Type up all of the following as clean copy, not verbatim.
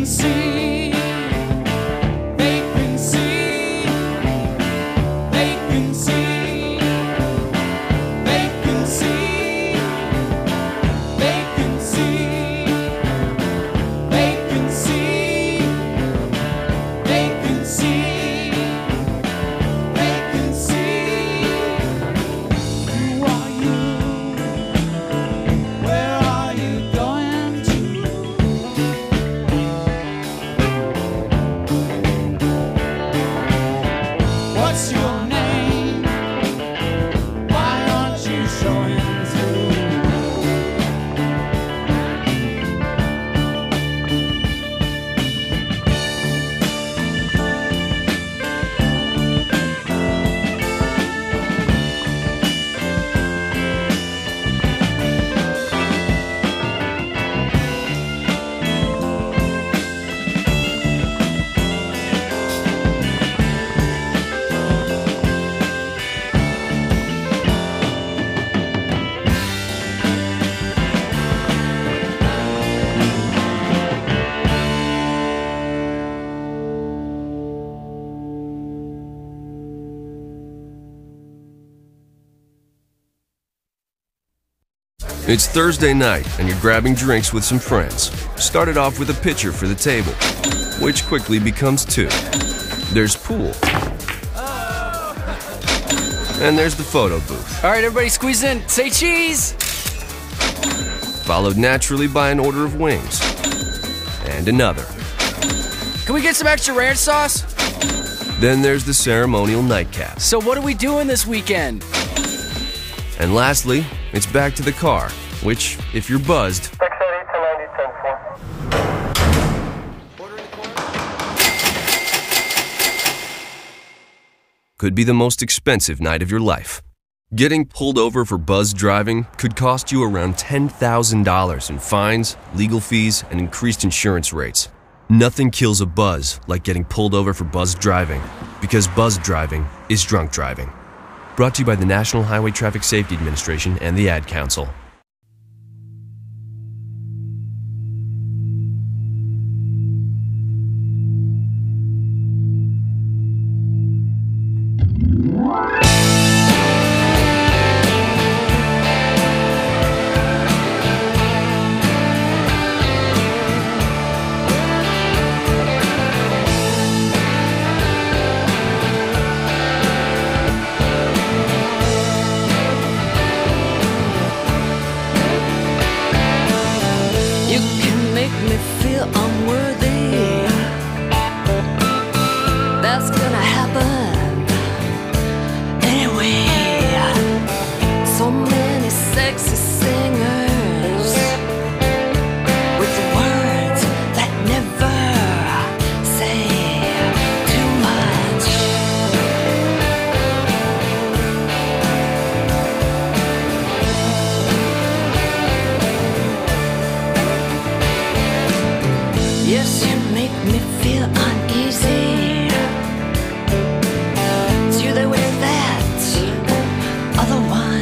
It's Thursday night, and you're grabbing drinks with some friends. Started off with a pitcher for the table, which quickly becomes two. There's pool. And there's the photo booth. All right, everybody squeeze in. Say cheese! Followed naturally by an order of wings. And another. Can we get some extra ranch sauce? Then there's the ceremonial nightcap. So what are we doing this weekend? And lastly, it's back to the car, which, if you're buzzed, could be the most expensive night of your life. Getting pulled over for buzzed driving could cost you around $10,000 in fines, legal fees, and increased insurance rates. Nothing kills a buzz like getting pulled over for buzzed driving, because buzzed driving is drunk driving. Brought to you by the National Highway Traffic Safety Administration and the Ad Council. Yes, you make me feel uneasy. It's you there with that other one.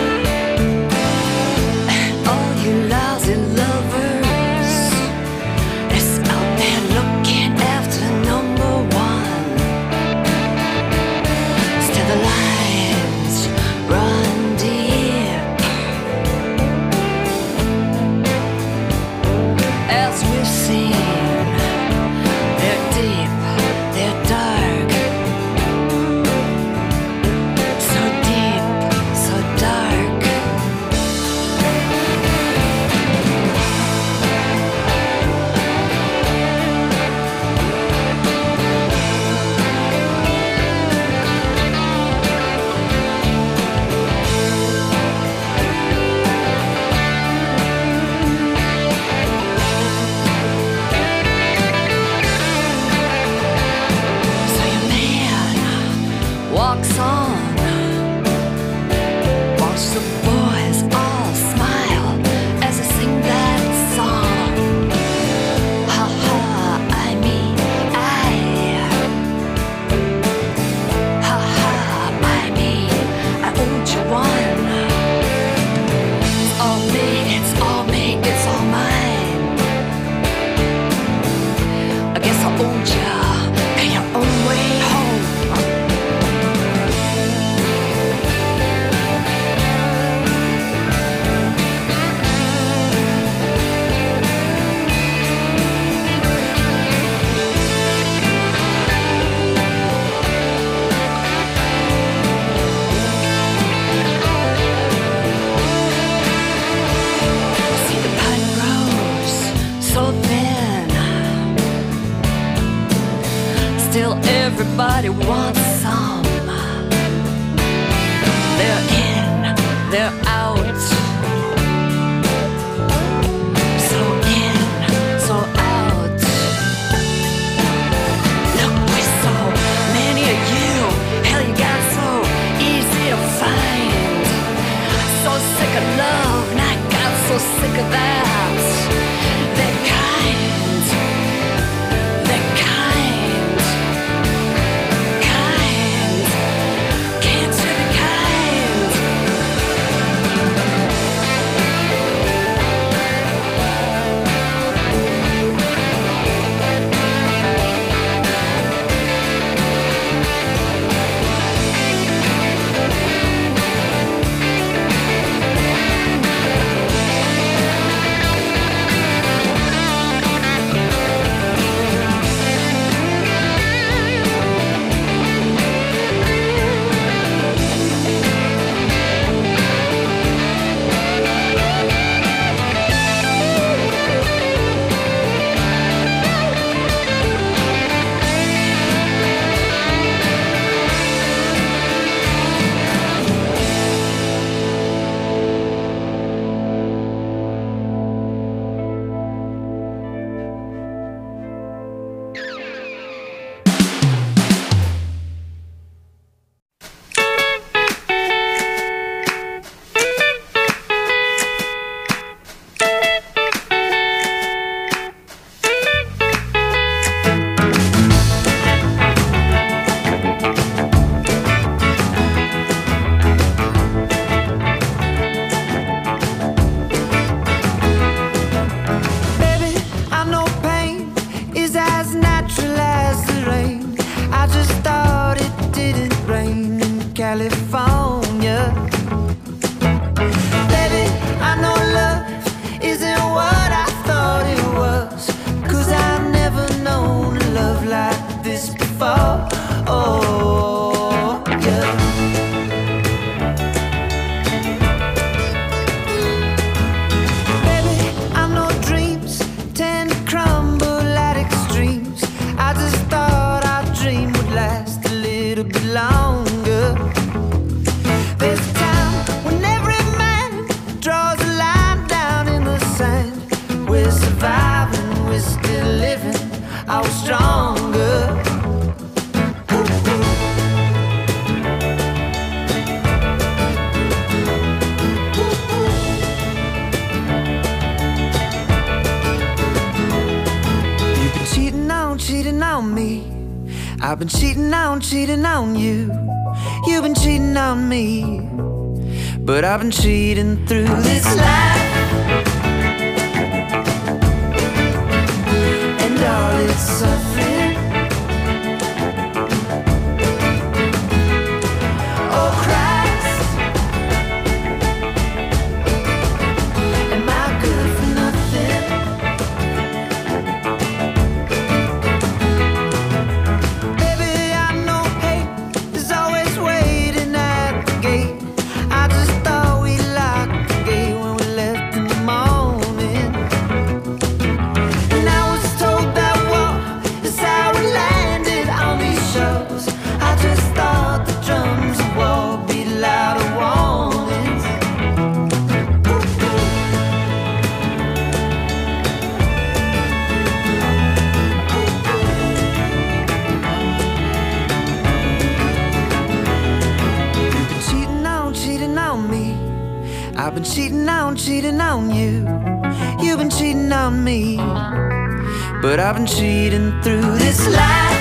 And all you lousy lovers is out there looking after number one. Still the lines run deep as we've seen. everybody wants some. They're in, they're out. So in, so out. Look, with so many of you, hell, you got so easy to find. So sick of love, and I got so sick of that. That kind, can't you be kind? California. Baby, I know love isn't what I thought it was, 'cause I've never known a love like this before. Oh, yeah. Baby, I know dreams tend to crumble at extremes. I just thought our dream would last a little bit longer. There's a time when every man draws a line down in the sand. We're surviving, we're still living, I was stronger. You've been cheating on me. I've been cheating on you. You've been cheating on me, but I've been cheating through this life, and all its suffering. Oh Christ, am I good for nothing? Baby, I know hate is always waiting at the gate. I just thought we locked the gate when we left in the morning. And I was told that war is how we landed on these shores. I just thought the drums of war beat louder warnings. You've been cheating on me. I've been cheating on you. You've been cheating on me, but I've been cheating through this life,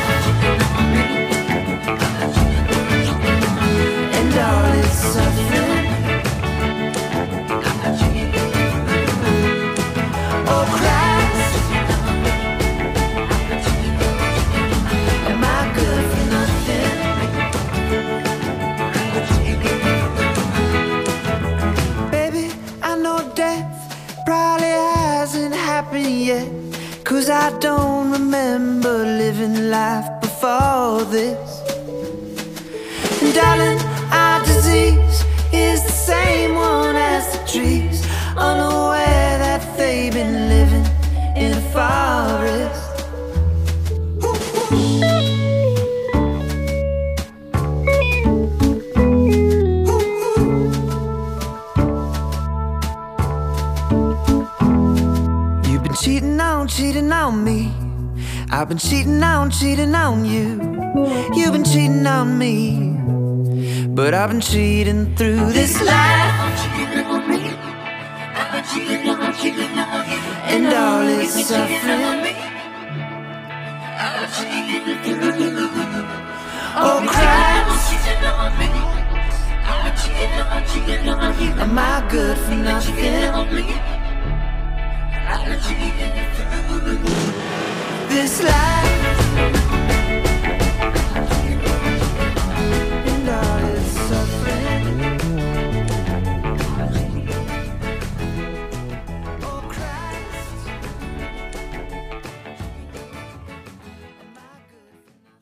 and all its suffering. Oh Christ, am I good for nothing? Baby, I know death probably hasn't happened yet, 'cause I don't remember living life before this. And darling, our disease is the same one as the trees, unaware that they've been living in a forest. on me. I've been cheating on you. You've been cheating on me. But I've been cheating through this life. And all its suffering. Oh Christ, am I good for nothing? This life and all its suffering. Oh Christ, am I good for nothing?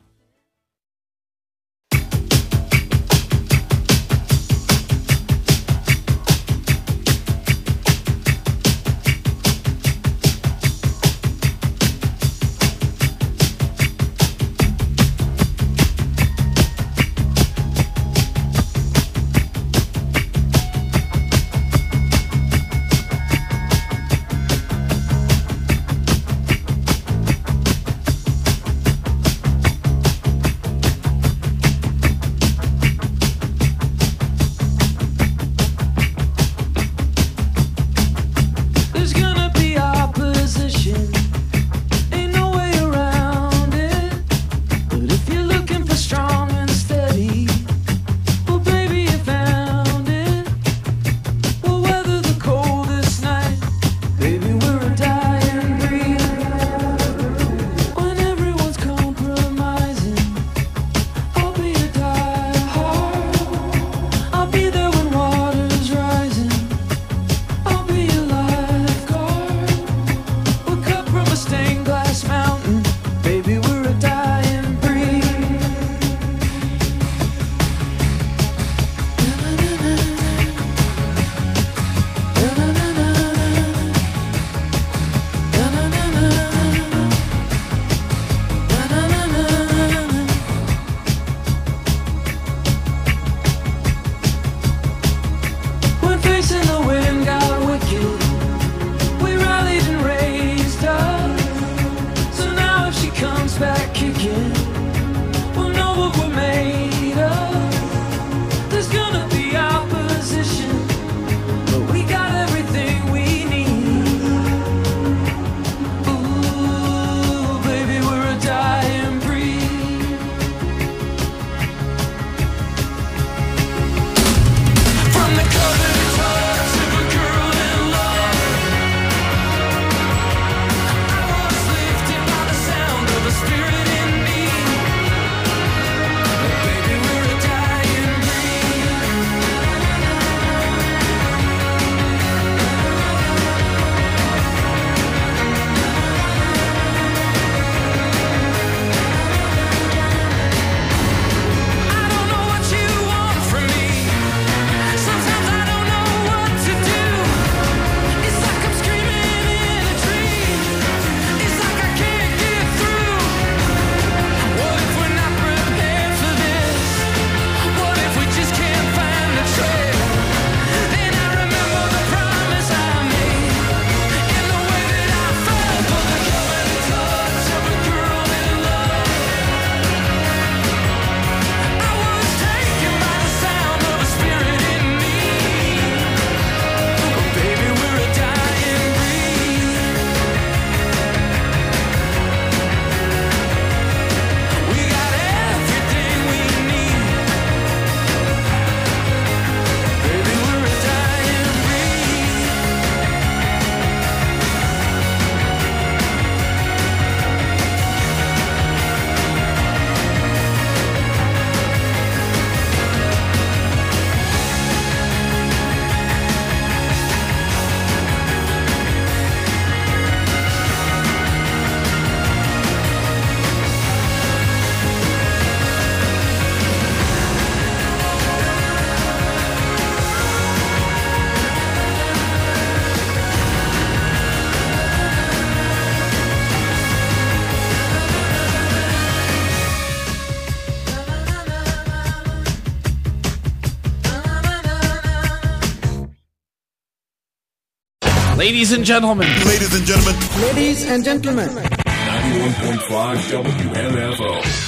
Ladies and gentlemen. Ladies and gentlemen. Ladies and gentlemen. 91.5 WMFO.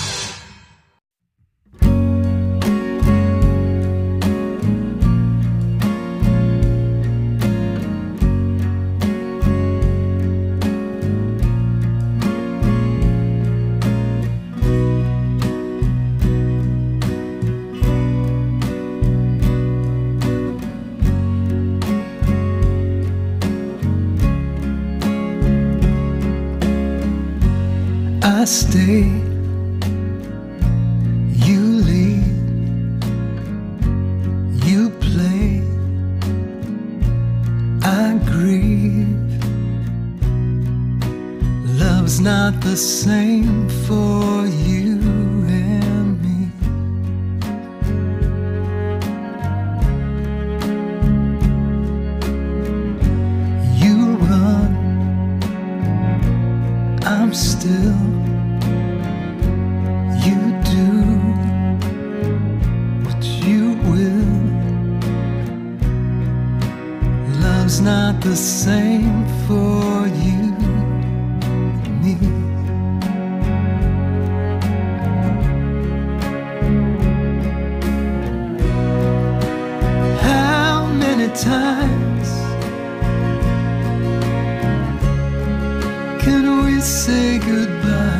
I stay, you lead, you play, I grieve. Love's not the same for you and me. You run, I'm still. You do what you will. Love's not the same for you and me. How many times can we say goodbye?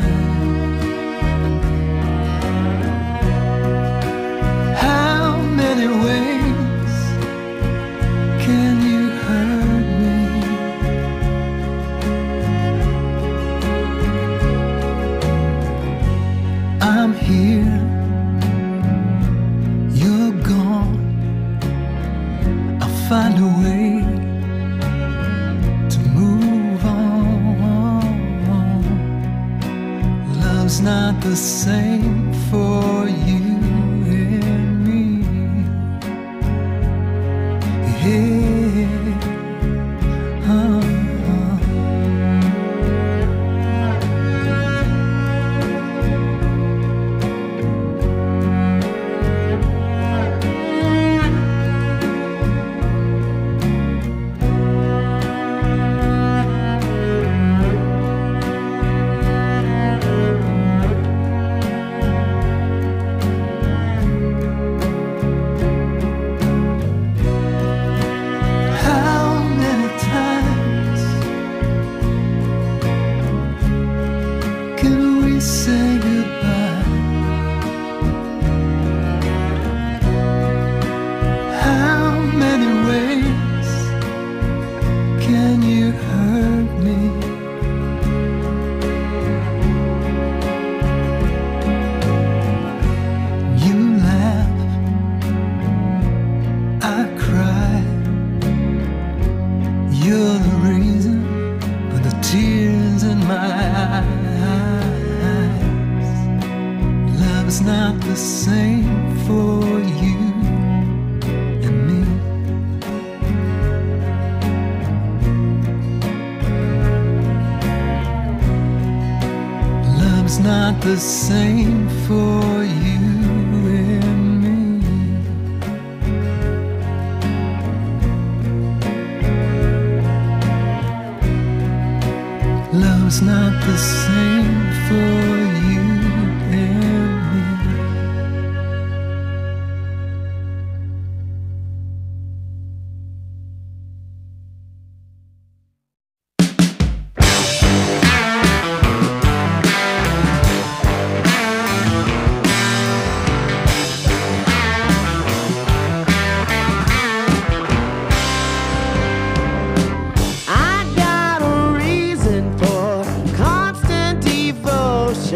Find a way to move on. Love's not the same for you and me. Yeah. Say goodbye. How many ways can you hurt me? You laugh, I cry. You're the reason for the tears in my eyes. Love's not the same for you and me. Love's not the same for you and me. Love's not the same for you and me. I got a reason for constant devotion.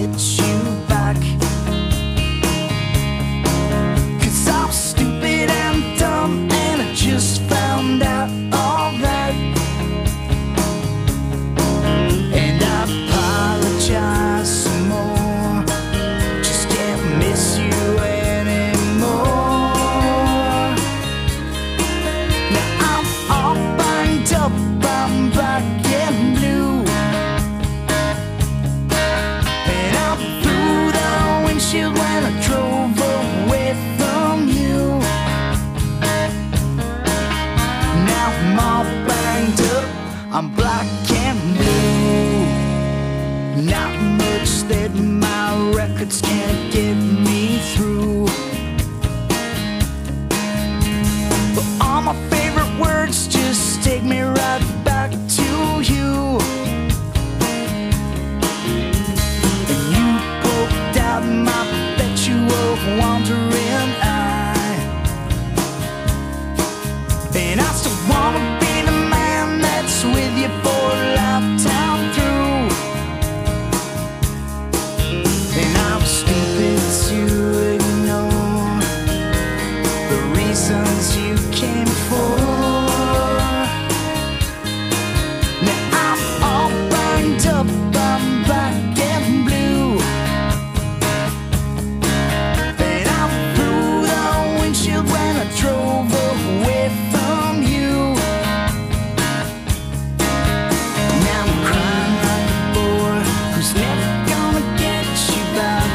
get you back. 'Cause I'm stupid and dumb, and I just found out all that. And I apologize some more, just can't miss you anymore. Now I'm all banged up, I'm black and blue, and I'm through the windshield when I drove away from you. Now I'm all banged up, I'm black and blue. Not much that my records can't get me through, but all my favorite words just take me right back to you. And you poked out my perpetual wandering eye, and I still wanna be the man that's with you for a lifetime through. And I'm stupid to ignore the reasons you came for. Now I'm all banged up, I'm black and blue, and I'm through the windshield when I drove away from you. Now I'm crying like a boy who's never gonna get you back.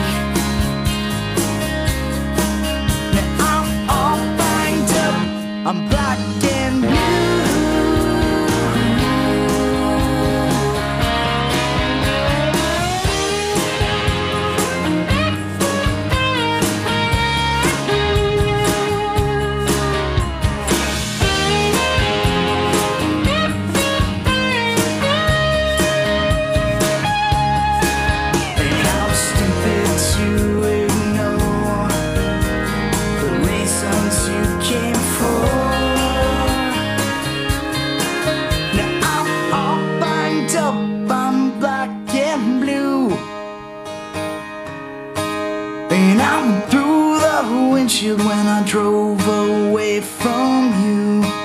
Now I'm all banged up, I'm black and blue. And I'm stupid to ignore the reasons you came for. Now I'm all banged up, I'm black and blue, and I'm through the windshield when I drove away from you.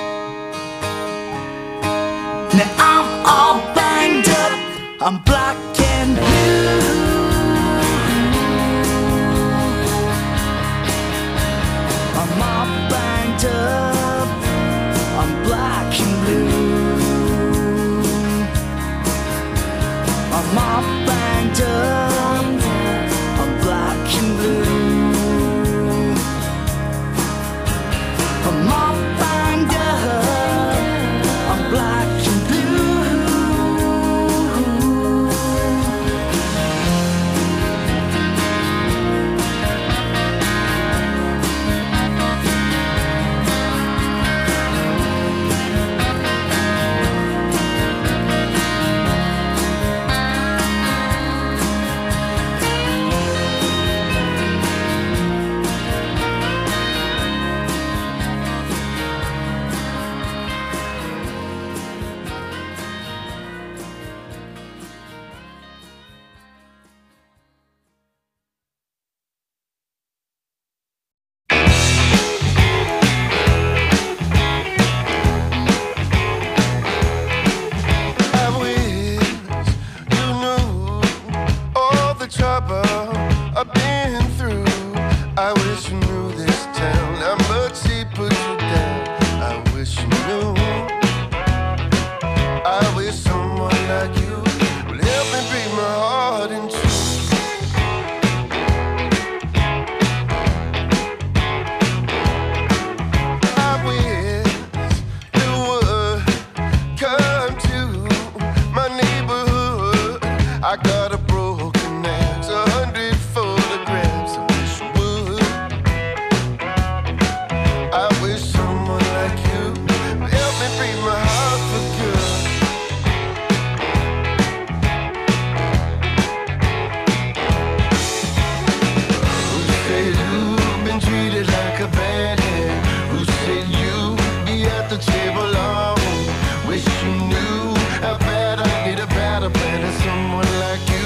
Now I'm all banged up, I'm black and blue. I'm all banged up, I'm black and blue. I'm all banged up, I'm black and blue. I'm all banged up, I'm black and blue. I wish you knew all the trouble I've been through. I wish you knew this town, how much he put you down. I wish you knew. I wish someone like you would help me break my heart in two. I wish you would come to my neighborhood. I got a broken axe, 100 photographs. I wish you would. I wish someone like you would help me break my heart for good. Who said you've been treated like a bad hand? Who said you'd be at the table alone? Wish you knew how bad I need a better plan than someone like you.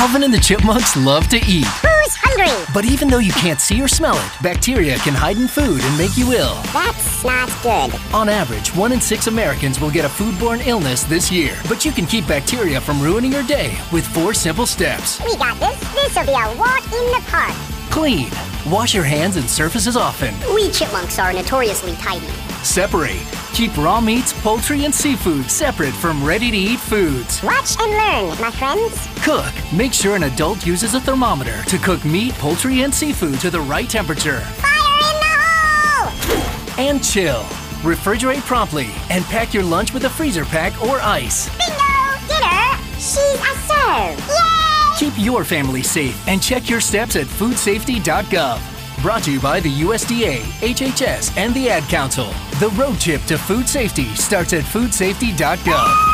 Alvin and the Chipmunks love to eat. Who's hungry? But even though you can't see or smell it, bacteria can hide in food and make you ill. That's not good. On average, 1 in 6 Americans will get a foodborne illness this year. But you can keep bacteria from ruining your day with 4 simple steps. We got this. This'll be a walk in the park. Clean. Wash your hands and surfaces often. We chipmunks are notoriously tidy. Separate. Keep raw meats, poultry, and seafood separate from ready-to-eat foods. Watch and learn, my friends. Cook. Make sure an adult uses a thermometer to cook meat, poultry, and seafood to the right temperature. Fire in the hole! And chill. Refrigerate promptly and pack your lunch with a freezer pack or ice. Bingo! Dinner! She's a serve! Yay! Keep your family safe and check your steps at foodsafety.gov. Brought to you by the USDA, HHS, and the Ad Council. The road trip to food safety starts at foodsafety.gov.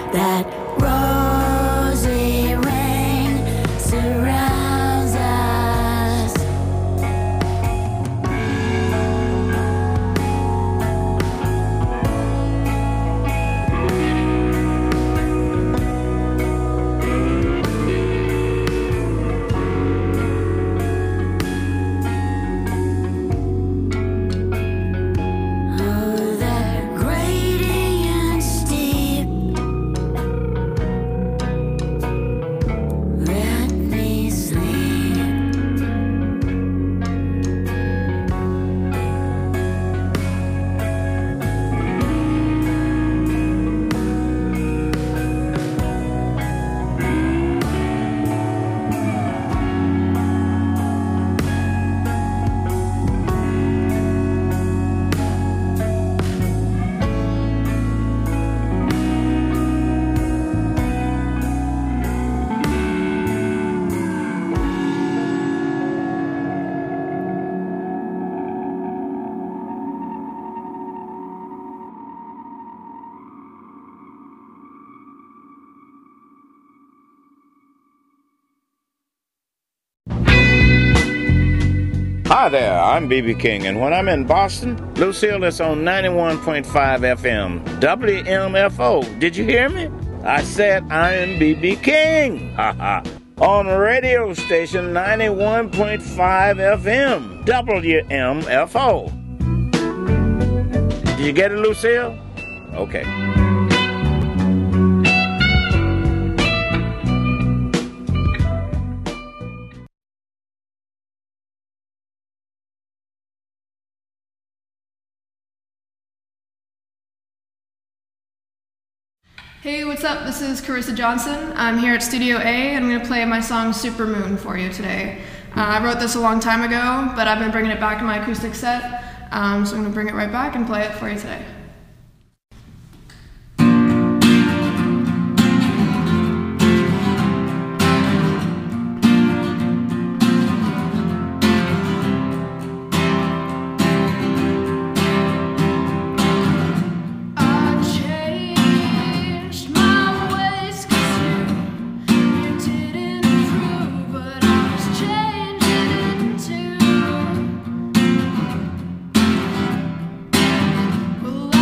That rosy ring surrounds us. Oh, that gradient steep. Let me sleep. Hi there, I'm B.B. King, and when I'm in Boston, Lucille is on 91.5 FM, WMFO. Did you hear me? I said I am B.B. King. On radio station 91.5 FM, WMFO. Did you get it, Lucille? Okay. Hey, what's up? This is Carissa Johnson. I'm here at Studio A and I'm going to play my song Supermoon for you today. I wrote this a long time ago, but I've been bringing it back in my acoustic set, so I'm going to bring it right back and play it for you today. Well,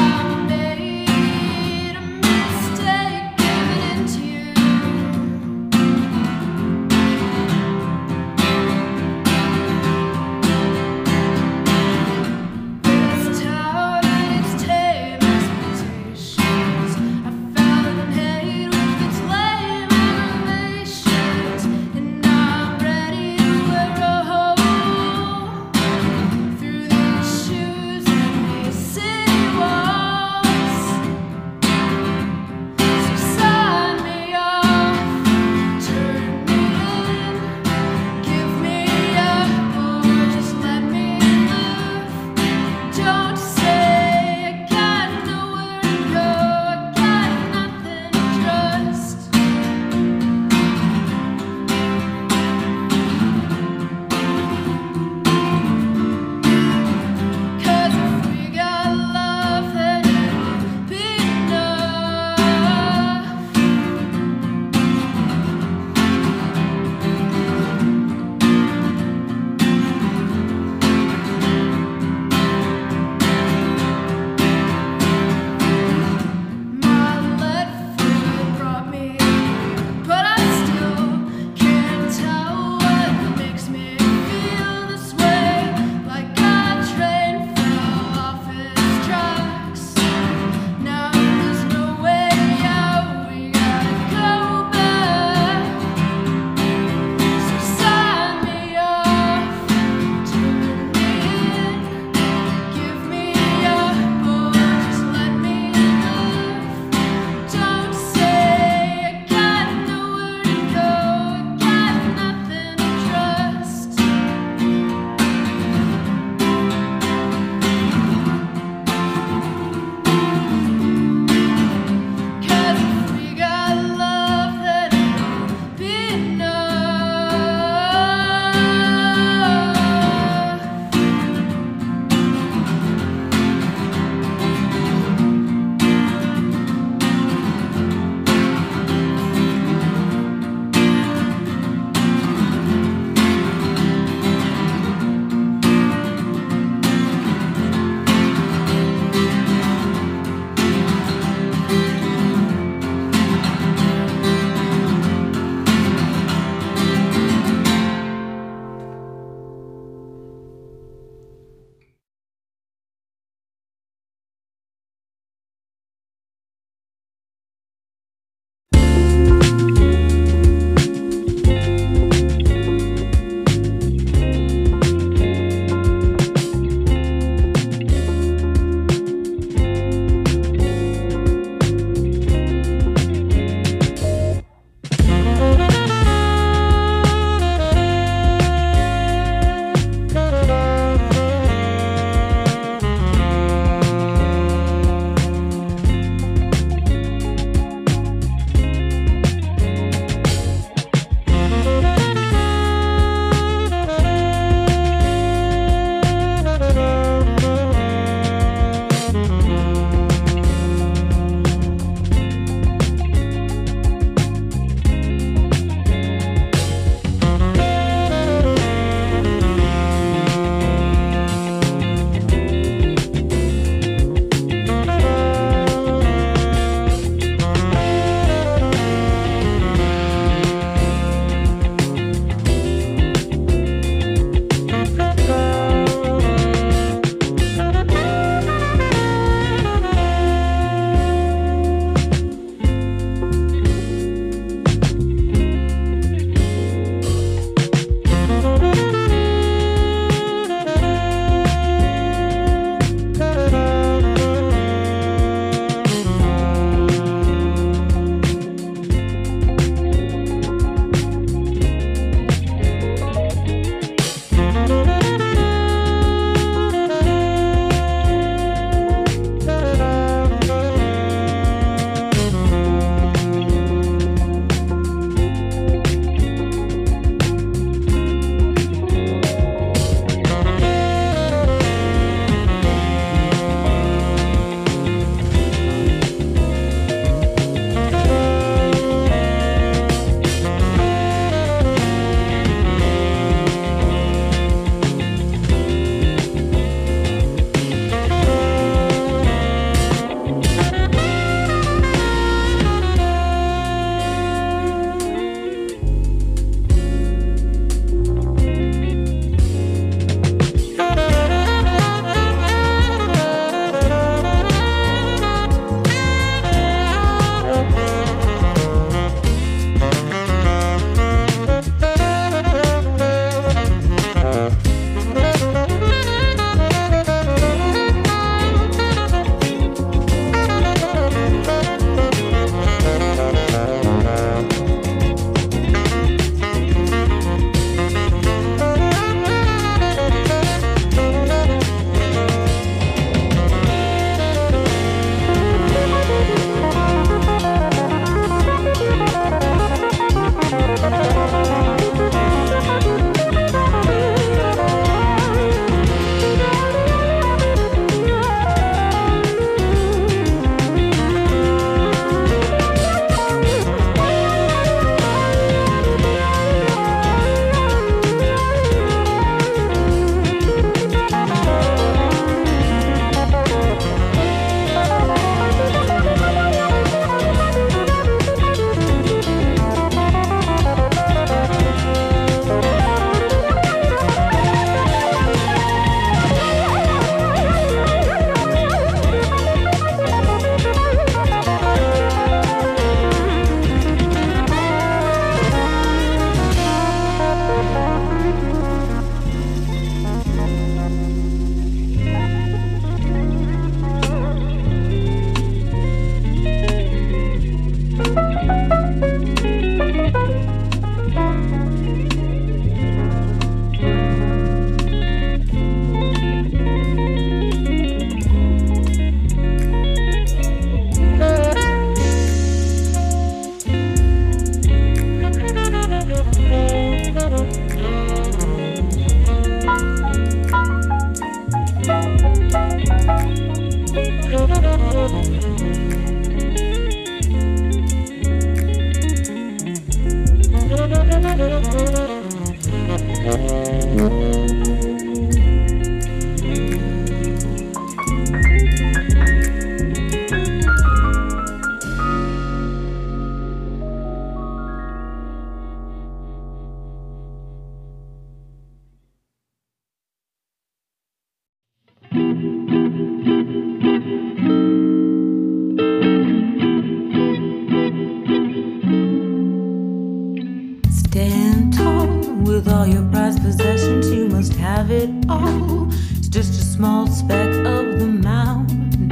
all your prized possessions, you must have it all. It's just a small speck of the mountain.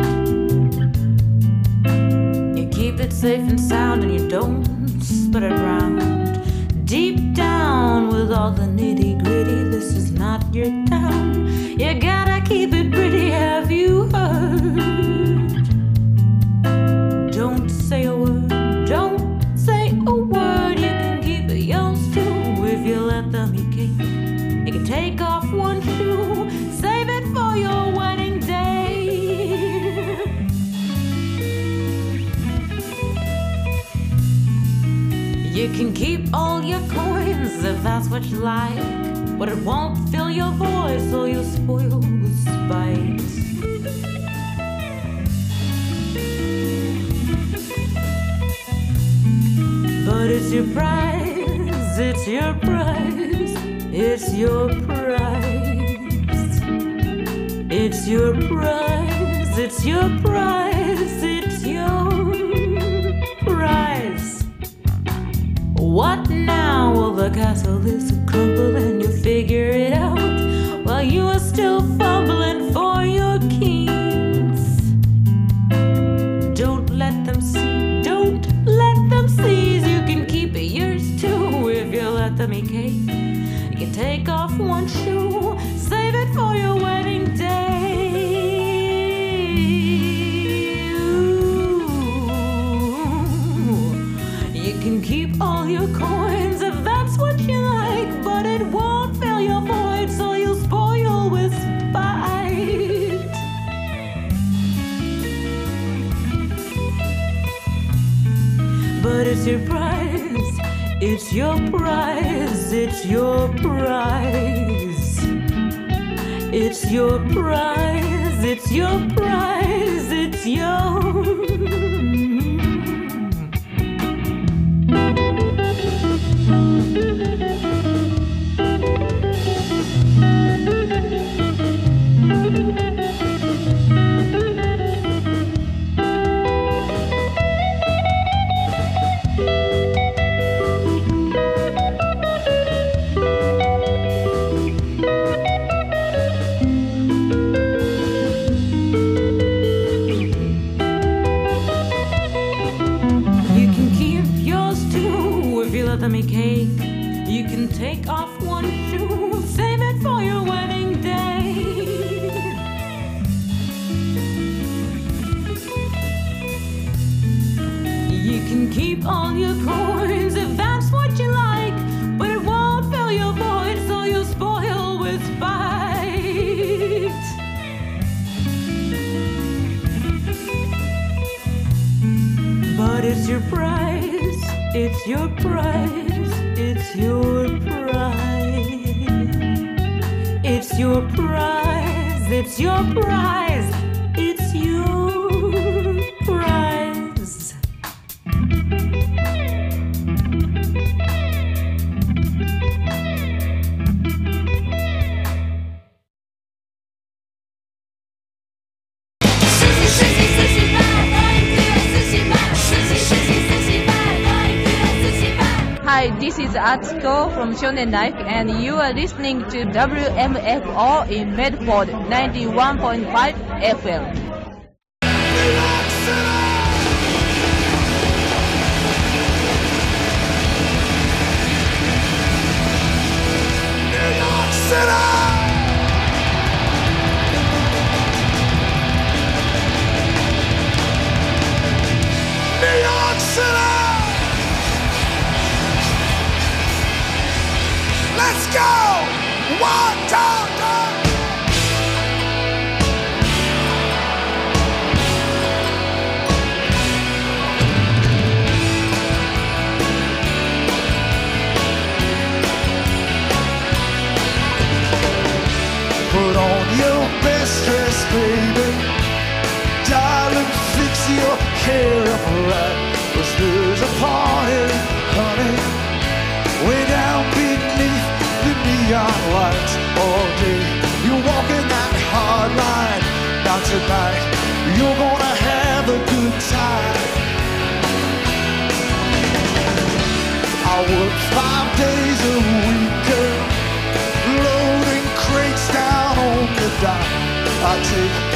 You keep it safe and sound and you don't spread it around. Deep down with all the nitty gritty, this is not your town. You gotta keep it pretty, have you heard? Don't say a word, don't say a word. You can keep it yours too if you let them. You can take off one shoe, save it for your wedding day. You can keep all your coins if that's what you like, but it won't fill your void, so you'll spoil with spite. But it's your prize, it's your prize, it's your prize. It's your prize, it's your prize, it's your prize. What now? Well, the castle is a crumble and you figure it out while you are still fumbling for your keys. Don't let them see, don't let them seize. You can keep it yours too if you let them eat cake. You can take off one shoe, save it for your wedding day. You can keep all your coins if that's what you like, but it won't fill your void, so you'll spoil with spite. But it's your prize, it's your prize, it's your prize. It's your prize, it's your prize, it's your. You can take off one shoe, save it for your wedding day. You can keep all your coins if that's what you like, but it won't fill your void, so you'll spoil with spite. But it's your prize, it's your prize, it's your prize. It's your prize, it's your prize, it's your prize. Hi, this is Atsuko from Shonen Life, and you are listening to WMFO in Medford 91.5 FM. New York City! Let's go! 1, 2, 3! Put on your best dress, baby. Darling, fix your hair up right. 'Cause there's a party, honey, way down beneath the neon lights all day. You're walking that hard line. Now tonight, you're gonna have a good time. I work 5 days a week, girl. got to